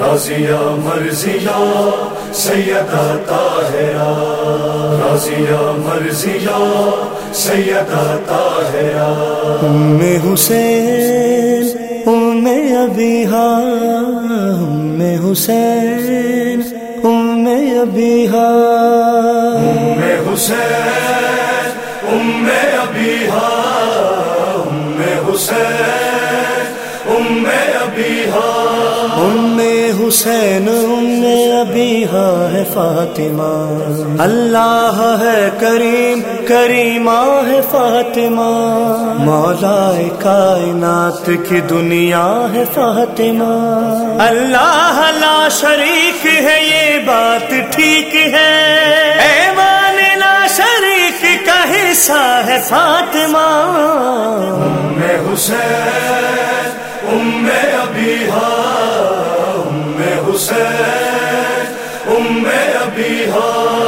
راضیہ مرضیہ سیدہ طاہرہ، راضیہ مرضیہ سیدہ طاہرہ، ام حسین ام ابیہا، ام حسین ام ابیہا، ام حسین ام ابیہا، ام حسین ام ابیہا، ام حسین ام ابیہا ہے فاطمہ، اللہ ہے کریم کریمہ ہے فاطمہ، مولا کائنات کی دنیا ہے فاطمہ، اللہ لا شریک ہے یہ بات ٹھیک ہے، ایوان لا شریک کا حصہ ہے فاطمہ، ام حسین ام ابیہا، ام حسین ام ابیہا،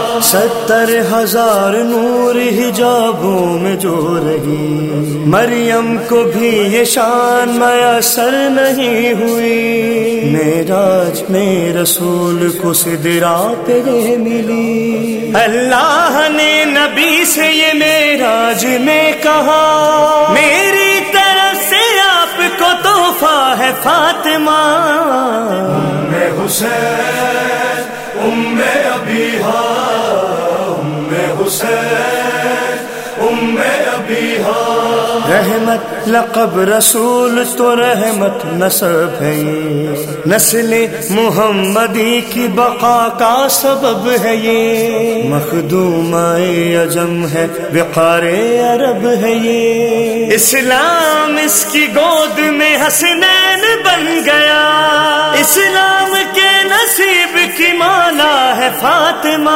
70,000 نور حجابوں میں جو رہی، مریم کو بھی یہ شان میسر نہیں ہوئی، معراج میں رسول کو سدرا پہ یہ ملی، اللہ نے نبی سے یہ معراج میں کہا، میری طرف سے آپ کو تحفہ ہے فاطمہ، ام حسین ام ابیہا، ام حسین ام ابیہا، رحمت لقب رسول تو رحمت نسب ہے، نسل محمدی کی بقا کا سبب ہے، یہ مخدومہ عجم ہے وقار عرب ہے، یہ اسلام اس کی گود میں حسنین بن گیا، اسلام کے نصیب کی مالا ہے فاطمہ،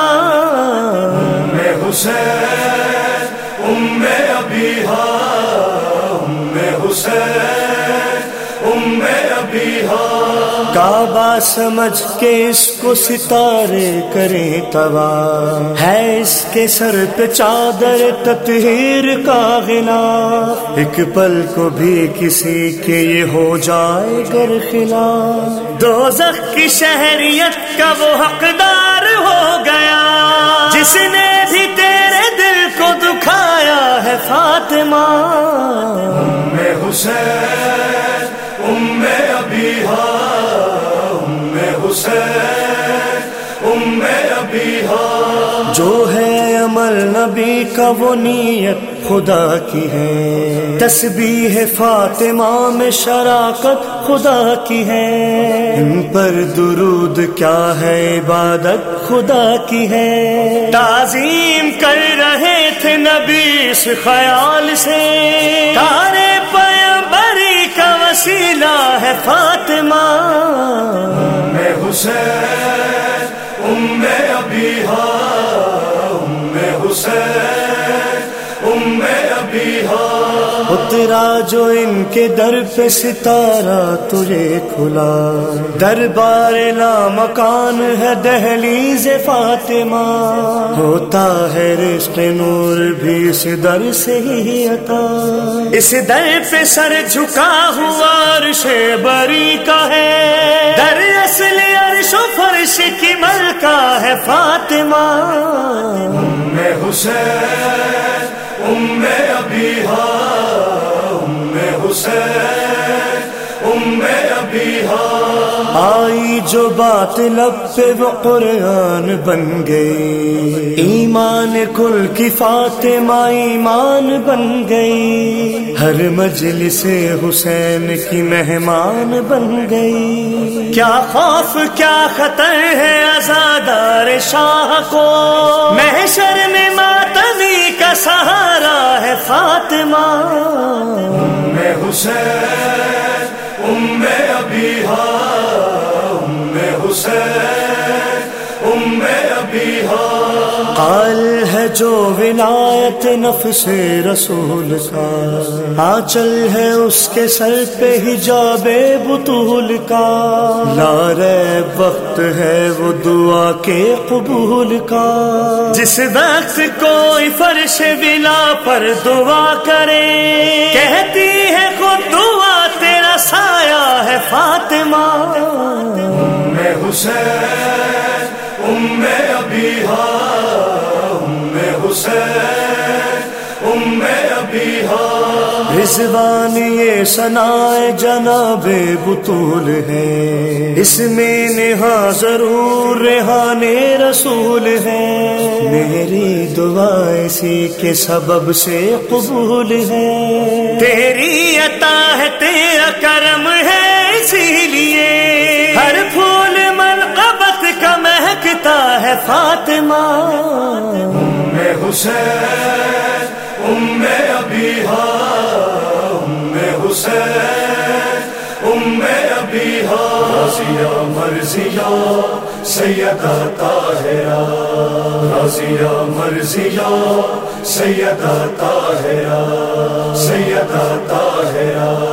ام حسین ام ابیہا، ام حسین ام ابیہا، کعبہ سمجھ کے اس کو ستارے کریں تباہ، ہے اس کے سر پہ چادر تطہیر کا غلاف، ایک پل کو بھی کسی کے یہ ہو جائے گر خلاف، دوزخ کی شہریت کا وہ حقدار ہو گیا، جس نے بھی تیرے دل کو دکھایا ہے فاطمہ، ام حسین ام ابیہا، ام حسین ام ابیہا، جو ہے عمل نبی کا وہ نیت خدا کی ہے، تسبیح فاطمہ میں شراکت خدا کی ہے، ان پر درود کیا ہے عبادت خدا کی ہے، تعظیم کر رہے تھے نبی اس خیال سے، تارے پیغمبری کا وسیلہ ہے فاطمہ، ام حسین ام ابیہا، ام حسین ام ابیہا، اترا جو ان کے در پہ ستارہ تجھے کھلا، دربار لا مکان ہے دہلیز فاطمہ، ہوتا ہے رزق نور بھی اس در سے ہی عطا، اس در پہ سر جھکا ہوا عرش بری کا ہے، در اصل عرش و فرش کی ملکہ ہے فاطمہ، ام حسین ام ابیہا، ام حسین ام ابیہا، آئی جو بات لب پہ وہ قرآن بن گئی، ایمان کل کی فاطمہ ایمان بن گئی، ہر مجلس حسین کی مہمان بن گئی، کیا خوف کیا خطر ہے عزادار شاہ کو، محشر میں ماتمی کا سہارا ہے فاطمہ، ام حسین ام ابیہا، ام حسین ام ابیہا، قال ہے جو ولایت نفس رسول کا، آنچل ہے اس کے سر پہ حجاب بطول کا، لا ریب وقت ہے وہ دعا کے قبول کا، جس وقت کوئی فرش ولا پر دعا کرے، کہتی ہے خود دعا تیرا سایہ ہے فاطمہ، ام حسین ابیہا حسین ابیہا رضوان یہ ثنائے جناب بطول ہے، اس میں نہا ضرور ریحان رسول ہے، میری دعا اسی کے سبب سے قبول ہے، تیری عطا ہے تیرا کرم ہے، اسی لیے ہر پھول منقبت کا مہکتا ہے فاطمہ حسین ابیہا حسین ابیہا رضیہ مرضیہ سیدہ طاہرہ رضیہ مرضیہ سیدہ طاہرہ سیدہ طاہرہ